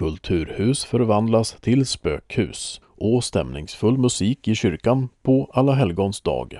Kulturhus förvandlas till spökhus och stämningsfull musik i kyrkan på Alla helgons dag.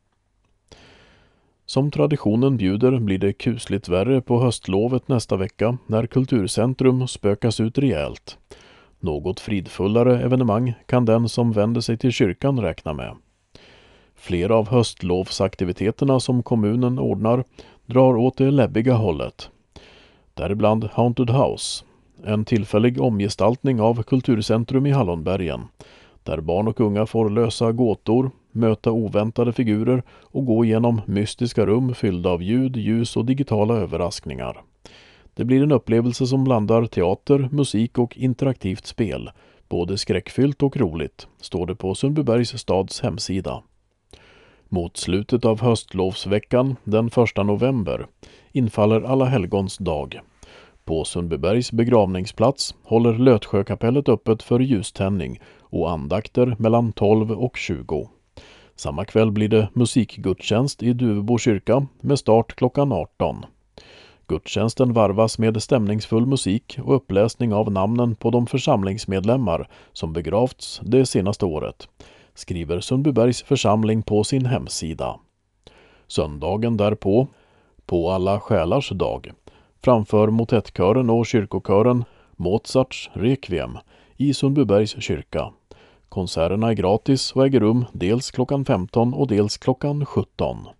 Som traditionen bjuder blir det kusligt värre på höstlovet nästa vecka när Kulturcentrum spökas ut rejält. Något fridfullare evenemang kan den som vänder sig till kyrkan räkna med. Flera av höstlovsaktiviteterna som kommunen ordnar drar åt det läbbiga hållet. Däribland Haunted House, en tillfällig omgestaltning av Kulturcentrum i Hallonbergen, där barn och unga får lösa gåtor, möta oväntade figurer och gå igenom mystiska rum fyllda av ljud, ljus och digitala överraskningar. Det blir en upplevelse som blandar teater, musik och interaktivt spel, både skräckfyllt och roligt, står det på Sundbybergs stads hemsida. Mot slutet av höstlovsveckan, den 1 november, infaller Alla helgons dag. På Sundbybergs begravningsplats håller Lötsjökapellet öppet för ljuständning och andakter mellan 12 och 20. Samma kväll blir det musikgudstjänst i Duvebo kyrka med start klockan 18. Gudstjänsten varvas med stämningsfull musik och uppläsning av namnen på de församlingsmedlemmar som begravts det senaste året, skriver Sundbybergs församling på sin hemsida. Söndagen därpå, på Alla själars dag, framför motettkören och kyrkokören Mozarts Requiem i Sundbybergs kyrka. Konserterna är gratis och äger rum dels klockan 15 och dels klockan 17.